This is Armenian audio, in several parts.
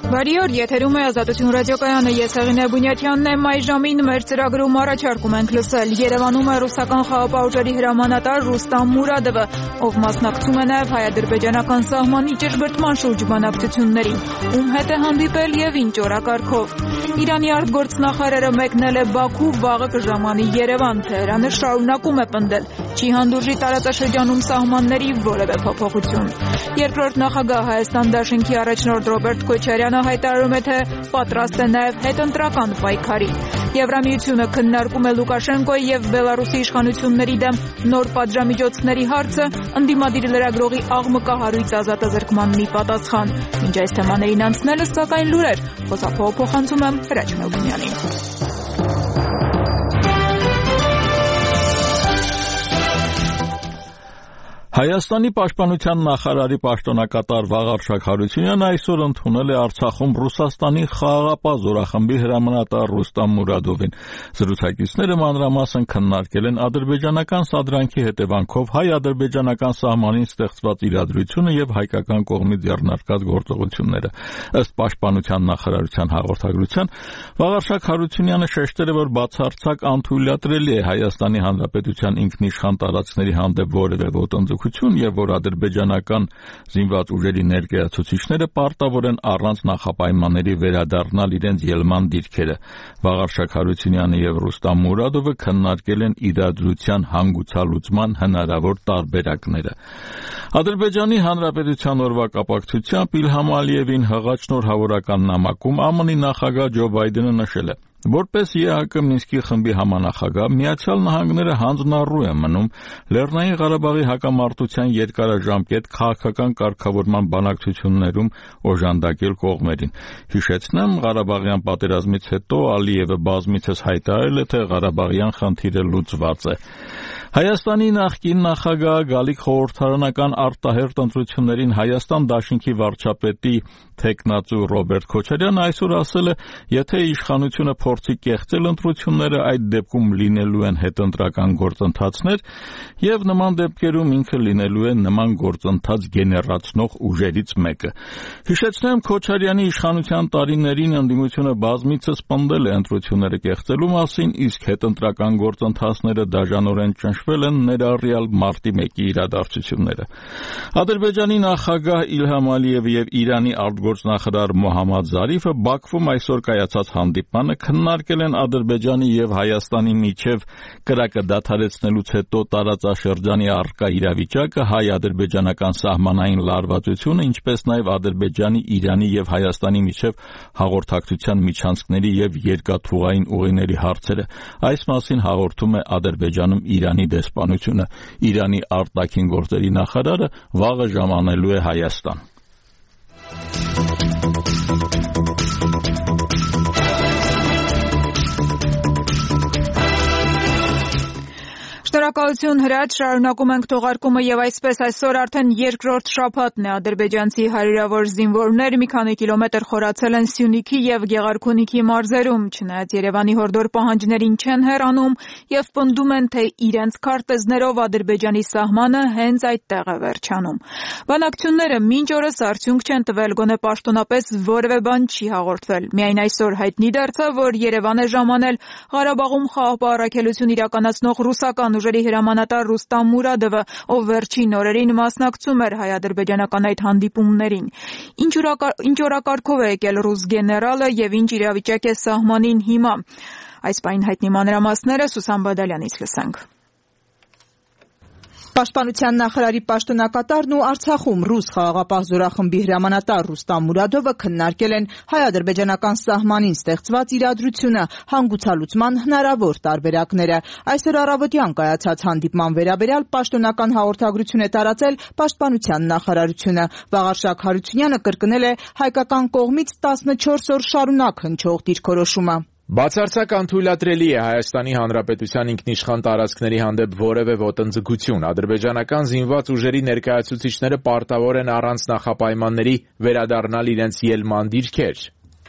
Բարի օր, եթերում է Ազատություն ռադիոկայանը, ես Հեղինե Բունյաթյանն եմ, այս ժամին մեր ծրագրում առաջարկում ենք լսել Երևանում է ռուսական խաղապահ ուժերի հրամանատար Ռուստամ Մուրադովը, ով մասնակցում է նաև հայ-ադրբեջանական սահմանի ճշգրտման շուրջ բանակցություններին, ում հետ է հանդիպել եւ ինչ օրակարգով։ Իրանի արտգործնախարարը մեկնել է Բաքու, վաղը կժամանի Երևան, Թեհրանը շարունակում է պնդել, չի հանդուրժի տարածաշրջանում սահմանների որևէ փոփոխություն։ Երկրորդ նախագահ Հայաստան Դաշինքի առաջնորդ Ռոբերտ Քոչարյանը հայտարարում է, թե պատրաստ է նաև հետընտրական պայքարի։ Եվրամիությունը քննարկում է Լուկաշենկոյի եւ Բելարուսի իշխանությունների դեմ նոր պատժամիջոցների հարցը, ընդդիմադիր լրագրողի աղմկահարույց ազատազրկման մի պատասխան։ Մինչ այս թեմաներին անցնելը, սակայն լուրեր, խոսափողը փոխանցում եմ Հրաչ Մելքոնյանին։ Հայաստանի պաշտպանության նախարարի պաշտոնակատար Վաղարշակ Հարությունյանը այսօր ընդունել է Արցախում Ռուսաստանի խաղաղապահ զորախմբի հրամանատար Ռուստամ Մուրադովին։ Զրուցակիցները մանրամասն քննարկել են ադրբեջանական սադրանքի հետևանքով հայ-ադրբեջանական սահմանին ստեղծված իրադրությունը եւ հայկական կողմից ձեռնարկած գործողությունները։ Ըստ պաշտպանության նախարարության հաղորդագրության, Վաղարշակ Հարությունյանը շեշտել է, որ բացարձակ անթույլատրելի է Հայաստանի Հանրապետության ինքնիշխան տարածքների հանդեպ որևէ ոտնձգություն եւ որ ադրբեջանական զինված ուժերի ներկայացուցիչները պարտավոր են առանց նախապայմանների վերադառնալ իրենց ելման դիրքերը։ Վաղարշակ Հարությունյանը եւ Ռուստամ Մուրադովը քննարկել են իրադրության հանգուցալուծման հնարավոր տարբերակները։ Ադրբեջանի Հանրապետության օրվա կապակցությամբ Իլհամ Ալիևին հղած շնորհավորական նամակում ԱՄՆ-ի նախագահ Ջո Բայդենը նշել է. Որպես ԵԱՀԿ Մինսկի խմբի համանախագահ, Միացյալ Նահանգները հանձնառու է մնում Լեռնային Ղարաբաղի հակամարտության երկարաժամկետ քաղաքական կարգավորման բանակցություններում օժանդակել կողմերին։ Հիշեցնեմ, Ղարաբաղյան պատերազմից հետո Ալիևը բազմիցս հայտարարել է, թե Ղարաբաղյան խնդիրը լուծված է։ Հայաստանի նախկին նախագահ Գալիք խորհրդարանական արտահերթ ընտրություններին Հայաստան Դաշինքի վարչապետի թեկնածու Ռոբերտ Քոչարյանը այսօր ասել է, եթե իշխանությունը փորձի կեղծել ընտրությունները, այդ դեպքում լինելու են հետընտրական գործընթացներ եւ նման դեպքերում ինքը լինելու է նման գործընթաց գեներացնող ուժերից մեկը։ Հիշեցնեմ, Քոչարյանի իշխանության տարիներին ընդդիմությունը բազմիցս պնդել է ընտրությունները կեղծելու մասին, իսկ հետընտրական գործընթացները դաժանորեն ճնշվել են ներառյալ մարտի 1-ի իրադարձությունները։ Ադրբեջանի նախագահ Իլհամ Ալիևը եւ Իրանի արտգործնախարար Մոհամմադ Զարիֆը Բաքվում այսօր կայացած հանդիպմանը քննարկել են Ադրբեջանի եւ Հայաստանի միջև կրակը դադարեցնելուց հետո տարածաշրջանի առկա իրավիճակը, հայ-ադրբեջանական սահմանային լարվածությունը, ինչպես նաեւ Ադրբեջանի, Իրանի եւ Հայաստանի միջև հաղորդակցության միջանցքների եւ երկաթուղային ուղիների հարցերը։ Այս մասին հաղորդում է Ադրբեջանում Իրանի դեսպանությունը։ Իրանի արտաքին գործերի նախարարը վաղը ժամանելու է Հայաստան։ Շնորհակալություն Հրաչ, շարունակում ենք թողարկումը եւ այսպես այսօր արդեն երկրորդ շաբաթն է ադրբեջանցի հարյուրավոր զինվորներ մի քանի կիլոմետր խորացել են Սյունիքի եւ Գեղարքունիքի մարզերում, չնայած Երևանի հորդոր պահանջներին չեն հեռանում եւ պնդում են, թե իրենց քարտեզներով Ադրբեջանի սահմանը հենց այդտեղ է վերջանում։ Բանակցությունները մինչ օրս արդյունք չեն տվել, գոնե պաշտոնապես որևէ բան չի հաղորդվել։ Միայն այսօր հայտնի դարձավ, որ Երևան է ժամանել Ղարաբաղում խաղաղապահ առաքելություն իրականացնող ռուսական ուժերի հրամանատար Ռուստամ Մուրադովը, ով վերջին օրերին մասնակցում էր հայ-ադրբեջանական այդ հանդիպումներին։ Ինչ օրակարգով է եկել ռուս գեներալը եւ ինչ իրավիճակ է սահմանին հիմա։ Այս պայն հայտնի մանրամասները Սուսան Բադալյանից լսենք։ Պաշտպանության նախարարի պաշտոնակատարն ու Արցախում ռուս խաղաղապահ զորախմբի հրամանատար Ռուստամ Մուրադովը քննարկել են հայ-ադրբեջանական սահմանին ստեղծված իրադրությունը, հանգուցալուծման հնարավոր տարբերակները։ Այսօր առավոտյան կայացած հանդիպման վերաբերյալ պաշտոնական հաղորդագրություն է տարածել պաշտպանության նախարարությունը։ Վաղարշակ Հարությունյանը կրկնել է հայկական կողմից 14 օր շարունակ հնչող դիրքորոշումը։ Բացարձակ անթույլատրելի է Հայաստանի Հանրապետության ինքնիշխան տարածքների հանդեպ որևէ ոտնձգություն։ Ադրբեջանական զինված ուժերի ներկայացուցիչները պարտավոր են առանց նախապայմանների վերադառնալ իրենց ելման դիրքեր։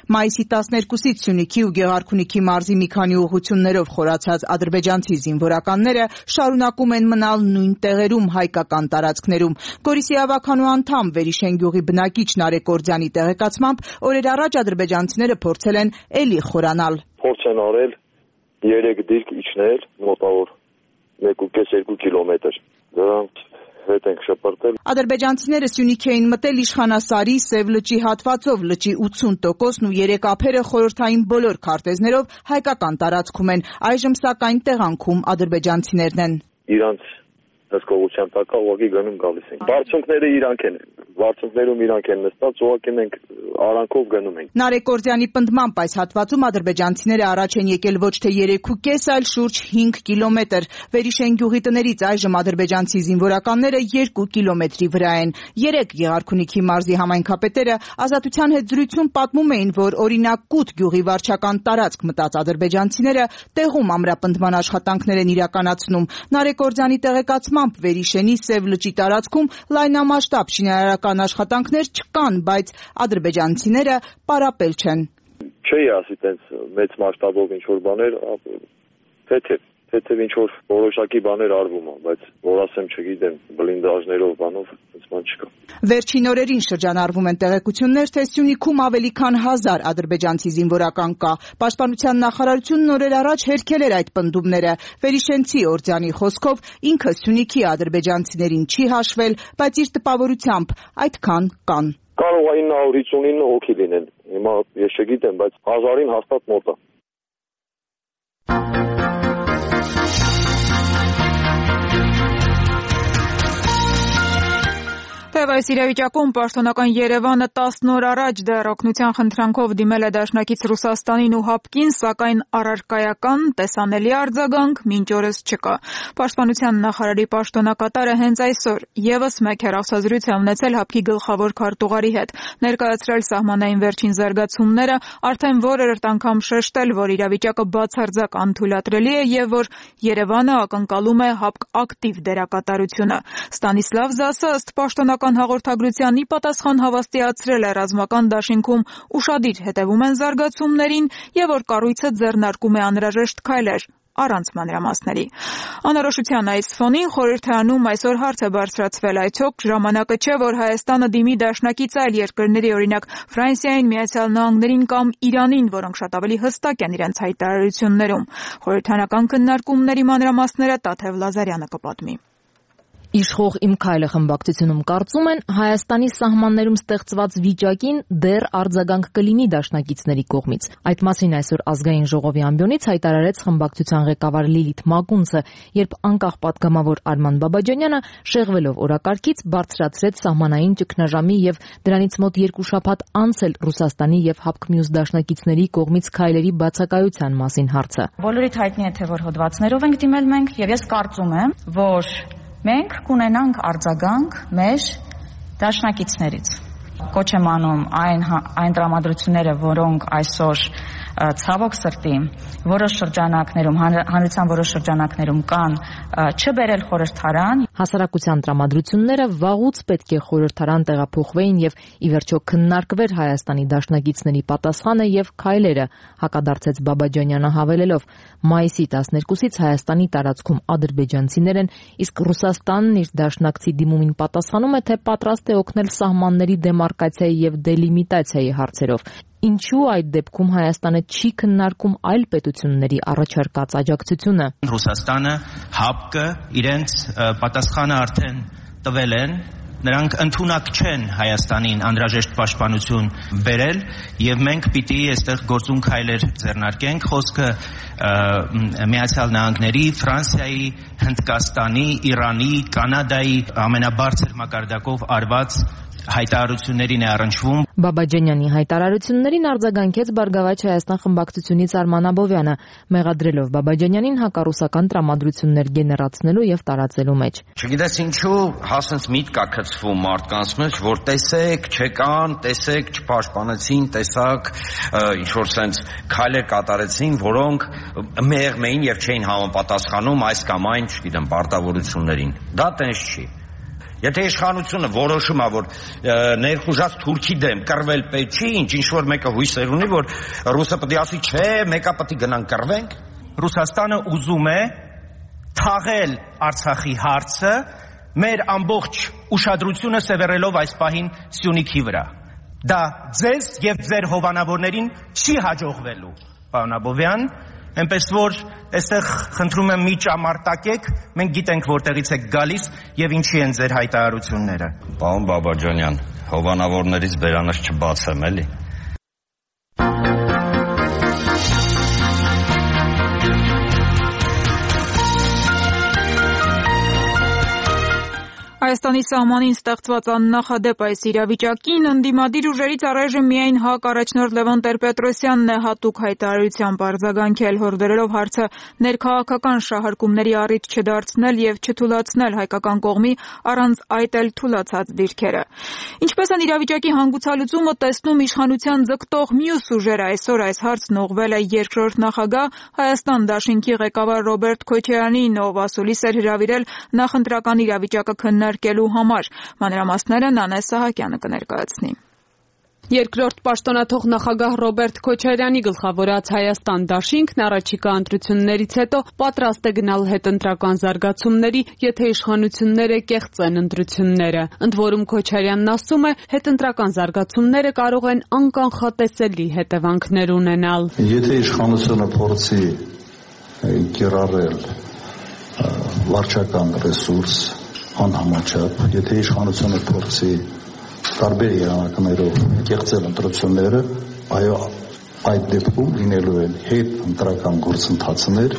Մայիսի 12-ից Սյունիքի ու Գեղարքունիքի մարզի մի քանի ուղղություններով խորացած ադրբեջանցի զինվորականները շարունակում են մնալ նույն տեղերում հայկական տարածքներում։ Գորիսի ավականու անդամ Վերիշեն գյուղի բնակիչ Նարեկ Օրձյանի տեղեկացմամբ օրեր առաջ ադրբեջանցիները փորձել են էլի խորանալ։ Փորձ են արել 3 դիրք իջնել մոտավոր 1.5-2 կիլոմետր։ Դրանք հետ ենք շպրտել։ Ադրբեջանցիները Սյունիք էին մտել Իշխանասարի, Սև լճի հատվածով, լճի 80%-ն ու 3 ափերը խորհրդային բոլոր քարտեզներով հայկական տարածքում են։ Այժմ սակայն տեղանքում ադրբեջանցիներն են։ Իրանց հսկողության տակ ուղղակի գնում գալիս են։ Բարձունքները իրանք են։ Բարձունքներում իրանք են նստած, ուղղակի մենք արանքով գնում ենք։ Նարեկ Օրձյանի պնդմամբ այս հատվածում ադրբեջանցիները առաջ են եկել ոչ թե 3.5, այլ շուրջ 5 կիլոմետր։ Վերիշեն գյուղի տներից այժմ ադրբեջանցի զինվորականները 2 կիլոմետրի վրա են։ 3 Գեղարքունիքի մարզի համայնքապետերը Ազատության հետ զրույցում պատմում էին, որ օրինակ Կուտ գյուղի վարչական տարածք մտած ադրբեջանցիները տեղում ամրապնդման աշխատանքներ են իրականացնում։ Նարեկ Օրձյանի տեղեկացմամբ Վերիշենի Սև լճի տարածքում լայնամասշտաբ շինարարական աշխատանքներ չկան, բայց ադրբեջանցիները պարապել չեն։ Չի ասի տենց մեծ մասշտաբով ինչ-որ բաներ, թեթև ինչ-որ որոշակի բաներ արվում են, բայց որ ասեմ չգիտեմ, բլինդաժներով բանով այնպես բան չկա։ Վերջին օրերին շրջանառվում են տեղեկություններ, թե Սյունիքում ավելի քան 1000 ադրբեջանցի զինվորական կա։ Պաշտպանության նախարարությունն օրեր առաջ հերքել էր այդ պնդումները։ Վերիշենցի Օրձյանի խոսքով ինքը Սյունիքի ադրբեջանցիներին չի հաշվել, բայց իր տպավորությամբ այդքան կան։ Կարող է 959 հոգի լինեն։ Հիմա ես չգիտեմ, բայց 1000-ին հաստատ մոտ է։ Թեև այս իրավիճակում պաշտոնական Երևանը 10 օր առաջ դեռ օգնության խնդրանքով դիմել է դաշնակից Ռուսաստանին ու ՀԱՊԿ-ին, սակայն առարկայական տեսանելի արձագանք մինչ օրս չկա։ Պաշտպանության նախարարի պաշտոնակատարը հենց այսօր ևս մեկ հեռախոսազրույց է ունեցել ՀԱՊԿ-ի գլխավոր քարտուղարի հետ, ներկայացրել սահմանային վերջին զարգացումները, արդեն որերորդ անգամ շեշտել, որ իրավիճակը բացարձակ անթույլատրելի է եւ որ Երևանը ակնկալում է ՀԱՊԿ ակտիվ դերակատարությունը։ Ստանիսլավ Զասը ըստ պաշտոնական հաղորդագրության ի պատասխան հավաստիացրել է ռազմական դաշինքում ուշադիր հետևում են զարգացումներին եւ որ կառույցը ձեռնարկում է անհրաժեշտ քայլեր առանց մանրամասների։ Անորոշության այս ֆոնին խորհրդարանում այսօր հարց է բարձրացվել, այցոք ժամանակը չէ, որ Հայաստանը դիմի դաշնակից այլ երկրների, օրինակ Ֆրանսիային, Միացյալ Նահանգներին կամ Իրանին, որոնք շատ ավելի հստակ են իրենց հայտարարություններում։ Խորհրդարանական քննարկումների մանրամասները Տաթև Լազարյանը կպատմի։ Իշխող Իմ քայլը խմբակցությունում կարծում են Հայաստանի սահմաններում ստեղծված վիճակին դեռ արձագանք կլինի դաշնակիցների կողմից։ Այդ մասին այսօր ազգային ժողովի ամբիոնից հայտարարեց խմբակցության ղեկավար Լիլիթ Մակունցը, երբ անկախ պատգամավոր Արման Բաբաջանյանը շեղվելով օրակարգից բարձրացրեց սահմանային ճգնաժամի եւ դրանից մոտ 2 շաբաթ անց էլ Ռուսաստանի եւ ՀԱՊԿ մյուս դաշնակիցների կողմից քայլերի բացակայության մասին հարցը։ Բոլորիդ հայտնի է, թե որ հոդվածներով ենք դիմել մենք եւ ես կարծում եմ, որ մենք կունենանք արձագանք մեր դաշնակիցներից։ Կոչ եմ անում այն տրամադրությունները, որոնք այսօր ցավոք սրտի որոշ շրջանակներում, հանրության որոշ շրջանակներում կան, չբերել խորհրդարան։ Հասարակության տրամադրությունները վաղուց պետք է խորհրդարան տեղափոխվեին եւ ի վերջո քննարկվեր Հայաստանի դաշնակիցների պատասխանը եւ քայլերը, հակադարձեց Բաբաջանյանը հավելելով. մայիսի 12-ից Հայաստանի տարածքում ադրբեջանցիներ են, իսկ Ռուսաստանն իր դաշնակցի դիմումին պատասխանում է, թե պատրաստ է օգնել սահմանների դեմարկացիայի եւ դելիմիտացիայի հարցերով։ Ինչու այդ դեպքում Հայաստանը չի քննարկում այլ պետությունների առաջարկած աջակցությունը։ Ռուսաստանը, ՀԱՊԿ-ը իրենց պատասխանը արդեն տվել են, նրանք ընդունակ չեն Հայաստանին անհրաժեշտ պաշտպանություն բերել եւ մենք պիտի այստեղ գործուն քայլեր ձեռնարկենք։ Խոսքը Միացյալ Նահանգների, Ֆրանսիայի, Հնդկաստանի, Իրանի, Կանադայի ամենաբարձր մակարդակով արված հայտարարություններին է առնչվում։ Բաբաջանյանի հայտարարություններին արձագանքեց Բարգավաճ Հայաստան խմբակցությունից Արման Աբովյանը, մեղադրելով Բաբաջանյանին հակառուսական տրամադրություններ գեներացնելու եւ տարածելու մեջ։ Չգիտես ինչու հասենց միտք կա գցվում մարդկանց մեջ, որ տեսեք, չեկան, տեսեք, չպաշտպանեցին, տեսակ, ինչ որ sense քայլեր կատարեցին, որոնք մեղմ էին եւ չէին համապատասխանում այս կամ այն, չգիտեմ, պարտավորություններին։ Դա տենց չի։ Եթե իշխանությունը որոշում է, որ ներխուժած թուրքի դեմ կռվել պետք չի, ինչ-որ մեկը հույսեր ունի, որ ռուսը պետք է ասի, չէ, մեկը պետք է գնանք կռվենք։ Ռուսաստանը ուզում է թաղել Արցախի հարցը, մեր ամբողջ ուշադրությունը սևեռելով այս պահին Սյունիքի վրա։ Դա ձեզ եւ ձեր հովանավորներին չի հաջողվելու, պարոն Աբովյան, այնպես որ այստեղ խնդրում եմ մի ճամարտակեք, մենք գիտենք որտեղից եք գալիս եւ ինչի են ձեր հայտարարությունները։ Պարոն Բաբաջանյան, հովանավորներից բերանս չբացեմ, էլի։ Հայաստանի սահմանին ստեղծված աննախադեպ այս իրավիճակին ընդդիմադիր ուժերից առայժմ միայն ՀԱԿ առաջնորդ Լևոն Տեր-Պետրոսյանն է հատուկ հայտարարությամբ արձագանքել, հորդորելով հարցը ներքաղաքական շահարկումների առիթ չդարձնել եւ չթուլացնել հայկական կողմի առանց այդ էլ թուլացած դիրքերը։ Ինչպես են իրավիճակի հանգուցալուծումը տեսնում իշխանության ձգտող մյուս ուժերը, այսօր այս հարցն ուղղվել է երկրորդ նախագահ Հայաստան դաշինքի ղեկավար Ռոբերտ Քոչարյանին, ով ասուլիս էր հրավիրել նախընտրական իրավիճակը քննարկելու համար։ Մանրամասները Նանե Սահակյանը կներկայացնի։ Երկրորդ պաշտոնաթող նախագահ Ռոբերտ Քոչարյանի գլխավորած Հայաստան դաշինքն առաջիկա ընտրություններից հետո պատրաստ է գնալ հետընտրական զարգացումների, եթե իշխանությունները կեղծեն ընտրությունները։ Ընդ որում Քոչարյանն ասում է, հետընտրական զարգացումները կարող են անկանխատեսելի հետևանքներ ունենալ։ Եթե իշխանությունը փորձի կիրառել վարչական ռեսուրս անհամաչափ, եթե իշխանությունը փորձի տարբեր եղանակներով կեղծել ընտրությունները, այո, այդ դեպքում լինելու են հետ ընտրական գործընթացներ,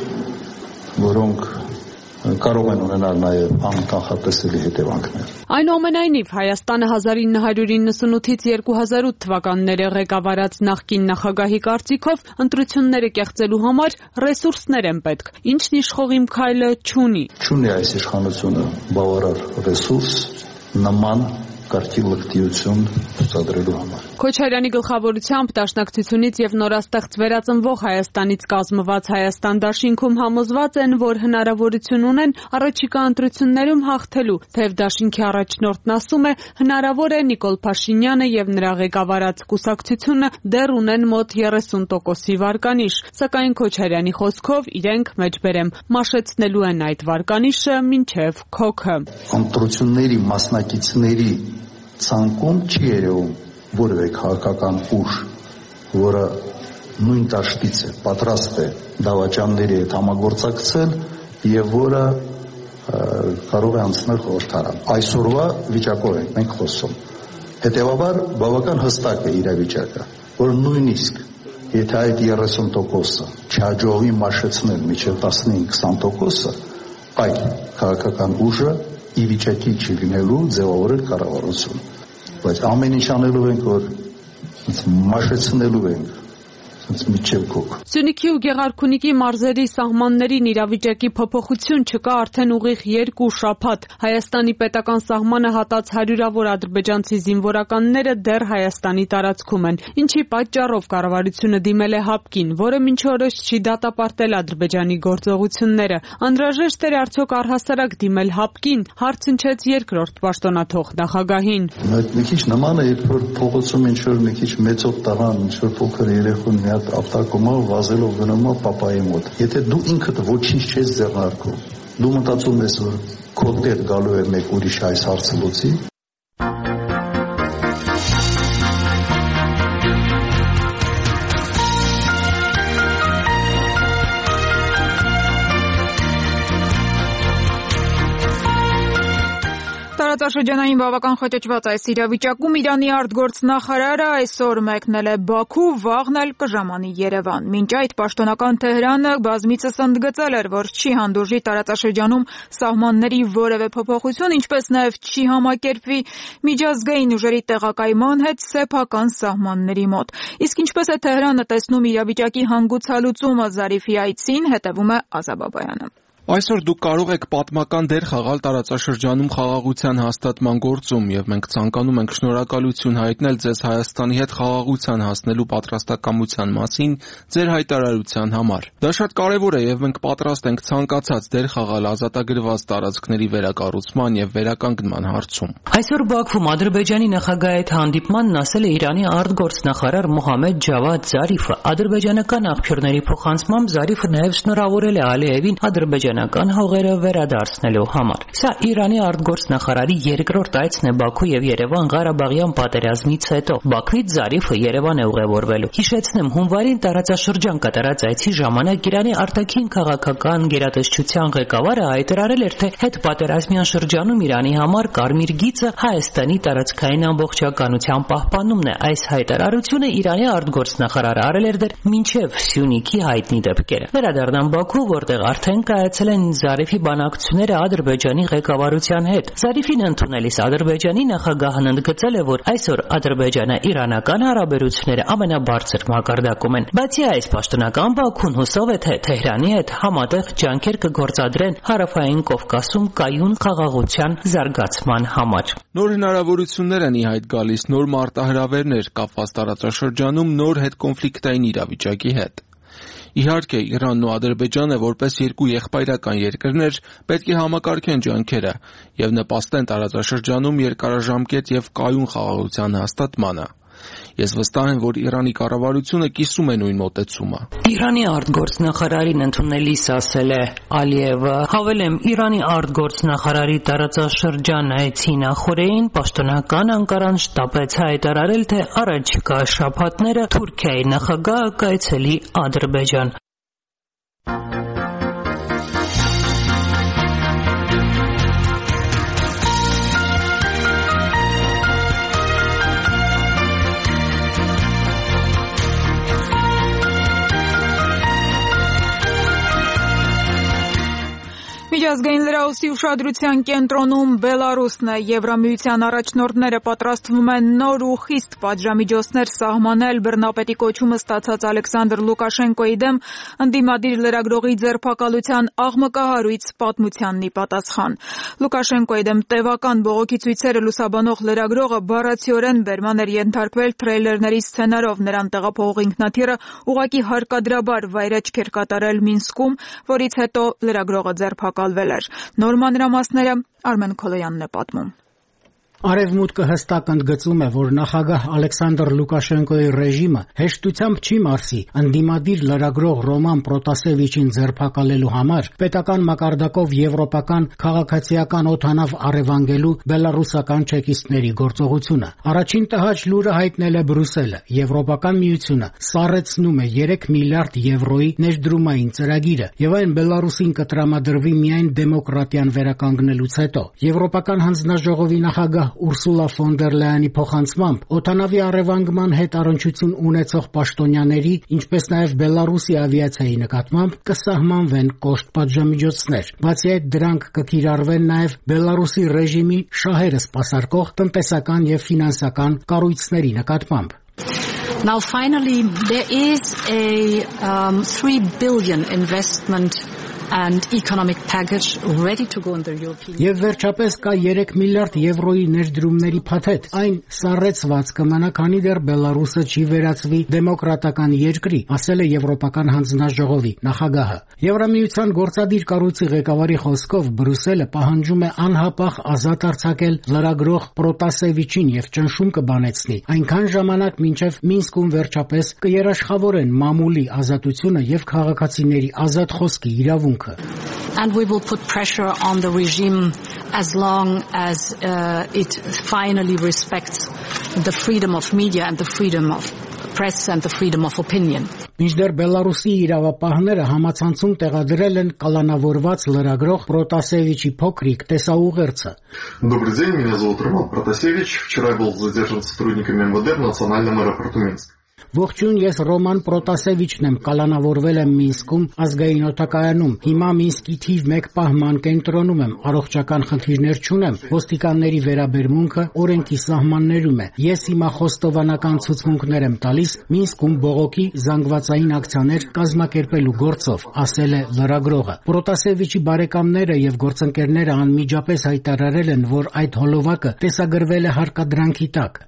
որոնք կարող են ունենալ նաև անկանխատեսելի հետևանքներ։ Այնուամենայնիվ, Հայաստանը 1998-ից 2008 թվականները ղեկավարած նախկին նախագահի կարծիքով ընտրությունները կեղծելու համար ռեսուրսներ են պետք, ինչն իշխողիմ քայլը չունի։ Չունի այս իշխանությունը բավարար ռեսուրս նման կարգի լկտիություն ցուցադրելու համար։ Քոչարյանի գլխավորությամբ Դաշնակցությունից եւ նորաստեղծ վերածնվող Հայաստանից կազմված Հայաստան դաշինքում համոզված են, որ հնարավորություն ունեն առաջիկա ընտրություններում հաղթելու, թեև դաշինքի առաջնորդն ասում է, հնարավոր է Նիկոլ Փաշինյանը եւ նրա ղեկավարած կուսակցությունը դեռ ունեն մոտ 30%-ի վարկանիշ, սակայն Քոչարյանի խոսքով իրենք մեջբերեմ մաշեցնելու են այդ վարկանիշը մինչեւ քոքը։ Ընտրությունների մասնակիցների ցանկում չի երևում որևէ քաղաքական ուժ, որը նույն դաշտից է, պատրաստ է դավաճանների հետ համագործակցել եւ որը կարող է անցնել խորհրդարան։ Այսօրվա վիճակով ենք մենք խոսում։ Հետևաբար բավական հստակ է իրավիճակը, որ նույնիսկ եթե այդ 30%-ը չհաջողվի մաշեցնել մինչև 15-20%-ը, այլ քաղաքական ուժը ի վիճակի չի լինելու ձևավորել կառավարություն։ Բայց ամեն ինչ անելու ենք, որ մաշեցնելու ենք միջև քոք։ Սյունիքի ու Գեղարքունիքի մարզերի սահմաններին իրավիճակի փոփոխություն չկա արդեն ուղիղ 2 շաբաթ։ Հայաստանի պետական սահմանը հատած հարյուրավոր ադրբեջանցի զինվորականները դեռ Հայաստանի տարածքում են, ինչի պատճառով կառավարությունը դիմել է ՀԱՊԿ-ին, որը մինչ օրս չի դատապարտել Ադրբեջանի գործողությունները։ Անհրաժեշտ էր արդյոք առհասարակ դիմել ՀԱՊԿ-ին, հարց հնչեց երկրորդ պաշտոնաթող նախագահին։ Մի քիչ նման է, երբ որ փողոցում ինչ-որ մի քիչ մեծով տղան, ինչ-որ փոքր երեխուն ավտակոմով վազելով գնում է պապայի մոտ։ Եթե դու ինքդ ոչինչ չես ձեռնարկում, դու մտածում ես, որ քո տեղ գալու է մեկ ուրիշ այս հարցը լուծի։ Տարածաշրջանային բավական խճճված այս իրավիճակում Իրանի արտգործնախարարը այսօր մեկնել է Բաքու, վաղն էլ կժամանի Երևան։ Մինչ այդ պաշտոնական Թեհրանը բազմիցս ընդգծել էր, որ չի հանդուրժի տարածաշրջանում սահմանների որևէ փոփոխություն, ինչպես նաև չի համակերպվի միջազգային ուժերի տեղակայման հետ սեփական սահմանների մոտ։ Իսկ ինչպես է Թեհրանը տեսնում իրավիճակի հանգուցալուծումը Զարիֆի այցին, հետևում է Ազա Բաբայանը։ Այսօր դուք կարող եք պատմական դեր խաղալ տարածաշրջանում խաղաղության հաստատման գործում եւ մենք ցանկանում ենք շնորհակալություն հայտնել ձեզ Հայաստանի հետ խաղաղության հասնելու պատրաստակամության մասին ձեր հայտարարության համար։ Դա շատ կարեւոր է եւ մենք պատրաստ ենք ցանկացած դեր խաղալ ազատագրված տարածքների վերակառուցման եւ վերականգնման հարցում։ Այսօր Բաքվում Ադրբեջանի նախագահի հետ հանդիպմանն ասել է Իրանի արտգործնախարար Մոհամմեդ Ջավադ Զարիֆը։ Ադրբեջանական աղբյուրների փոխանցմամբ Զարիֆը նաեւ շնորհավորել է Ալիևին ադրբեջանական հողերը վերադարձնելու համար։ Սա Իրանի արտգործնախարարի երկրորդ այցն է Բաքու եւ Երևան Ղարաբաղյան պատերազմից հետո։ Բաքվից Զարիֆը Երևան է ուղևորվելու։ Հիշեցնեմ, հունվարին տարածաշրջան կատարած այցի ժամանակ Իրանի արտաքին քաղաքական գերատեսչության ղեկավարը հայտարարել էր, թե հետպատերազմյան շրջանում Իրանի համար կարմիր գիծը Հայաստանի տարածքային ամբողջականության պահպանումն է։ Այս հայտարարությունը Իրանի արտգործնախարարը արել էր դեռ մինչև Սյունիքի հայտնի դեպքերը։ Վերադառնան Բաքու, որտեղ արդեն կայացել են Զարիֆի բանակցությունները Ադրբեջանի ղեկավարության հետ։ Զարիֆին ընդունելիս Ադրբեջանի նախագահն ընդգծել է, որ այսօր Ադրբեջանա-իրանական հարաբերությունները ամենաբարձր մակարդակում են։ Բացի այս, պաշտոնական Բաքուն հուսով է, թե Թեհրանի հետ համատեղ ջանքեր կգործադրեն Հարավային Կովկասում կայուն խաղաղության զարգացման համար։ Նոր հնարավորություններ են ի հայտ գալիս, նոր մարտահրավերներ կապված տարածաշրջանում նոր հետկոնֆլիկտային իրավիճակի հետ։ Իհարկե, Իրանն ու Ադրբեջանը որպես երկու եղբայրական երկրներ պետք է համակարգեն ջանքերը եւ նպաստեն տարածաշրջանում երկարաժամկետ եւ կայուն խաղաղության հաստատմանը։ Ես վստահ եմ, որ Իրանի կառավարությունը կիսում է նույն մոտեցումը։ Իրանի արտգործնախարարին ընդունելիս ասել է Ալիևը, հավելեմ, Իրանի արտգործնախարարի տարածաշրջան այցի նախօրեին պաշտոնական Անկարան շտապեց հայտարարել, թե առաջիկա շաբաթները Թուրքիայի նախագահը կայցելի Ադրբեջան։ Միջազգային լրահոսի ուշադրության կենտրոնում Բելարուսն է։ Եվրամիության առաջնորդները պատրաստվում են նոր ու խիստ պատժամիջոցներ սահմանել բռնապետի կոչումը ստացած Ալեքսանդր Լուկաշենկոյի դեմ ընդդիմադիր լրագրողի ձերբակալության աղմկահարույց պատմությանն ի պատասխան։ Լուկաշենկոյի դեմ տևական բողոքի ցույցերը լուսաբանող լրագրողը բառացիորեն բերման էր ենթարկվել թրեյլերների սցենարով։ Նրան տեղափոխող ինքնաթիռը ուղղակի հարկադրաբար վայրէջք էր կատարել Մինսկում, որից հետո լրագրողը ձերբակալվել էր։ Նոր մանրամասները Արմեն Քոլոյանն է պատմում։ Արևմուտքը հստակ ընդգծում է, որ նախագահ Ալեքսանդր Լուկաշենկոյի ռեժիմը հեշտությամբ չի մարսի ընդդիմադիր լրագրող Ռոման Պրոտասևիչին ձերբակալելու համար պետական մակարդակով եվրոպական քաղաքացիական օդանավ առևանգելու բելարուսական չեկիստների գործողությունը։ Առաջին տհաճ լուրը հայտնել է Բրյուսելը։ Եվրոպական միությունը սառեցնում է 3 միլիարդ եվրոյի ներդրումային ծրագիրը, եւ այն Բելարուսին կտրամադրվի միայն դեմոկրատիան վերականգնելուց հետո։ Եվրոպական հանձնաժողովի նախագահ Ուրսուլա ֆոն դեր Լայանի փոխանցմամբ օդանավի առևանգման հետ առնչություն ունեցող պաշտոնյաների, ինչպես նաև Բելարուսի ավիացիայի նկատմամբ կսահմանվեն կոշտ պատժամիջոցներ։ Բացի այդ, դրանք կկիրառվեն նաև Բելարուսի ռեժիմի շահերը սպասարկող տնտեսական եւ ֆինանսական կառույցների նկատմամբ։ Now finally there is a 3 billion investment and economic package ready to go in the European Union. Եվ վերջապես կա 3 միլիարդ եվրոյի ներդրումների փաթեթ։ Այն սառեցված կմնա, քանի դեռ Բելարուսը չի վերածվի դեմոկրատական երկրի, ասել է Եվրոպական հանձնաժողովի նախագահը։ Եվրամիության գործադիր կառույցի ղեկավարի խոսքով Բրյուսելը պահանջում է անհապաղ ազատ արձակել լրագրող Պրոտասևիչին եւ ճնշում կբանեցնի այնքան ժամանակ, մինչեւ Մինսկում վերջապես կերաշխավորեն մամուլի ազատությունը եւ քաղաքացիների ազատ խոսքի իրավունքը։ And we will put pressure on the regime as long as it finally respects the freedom of media and the freedom of press and the freedom of opinion. Մինչդեռ Բելարուսի իրավապահները համացանցում տեղադրել են կալանավորված լրագրող Պրոտասևիչի փոքրիկ տեսաուղերձը։ Добрый день, меня зовут Роман Протасевич. Вчера был задержан сотрудниками МВД в национальном аэропорту Минск. Ողջույն, ես Ռոման Պրոտասևիչն եմ, կալանավորվել եմ Մինսկում ազգային օդակայանում։ Հիմա Մինսկի թիվ 1 պահման կենտրոնում եմ, առողջական խնդիրներ չունեմ, ոստիկանների վերաբերմունքը օրենքի սահմաններում է։ Ես հիմա խոստովանական ցուցմունքներ եմ տալիս Մինսկում բողոքի զանգվածային ակցիաներ կազմակերպելու գործով, ասել է լրագրողը։ Պրոտասևիչի բարեկամները եւ գործընկերները անմիջապես հայտարարել են, որ այդ հոլովակը տեսագրվել է հարկադրանքի տակ։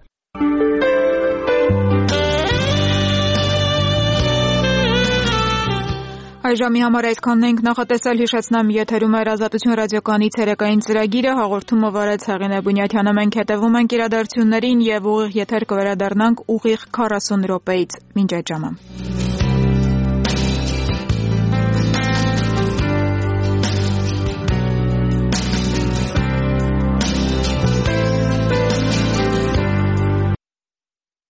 Այժմի համար այսքանն ենք նախատեսել, հիշեցնեմ, եթերում է Ազատություն ռադիոկայանի ցերեկային ծրագիրը, հաղորդումը վարեց Հեղինե Բունյաթյանը, մենք հետևում ենք իրադարձություններին եւ ուղիղ եթեր կվերադառնանք ուղիղ 40 րոպեից։ Մինչ այդ ժամը։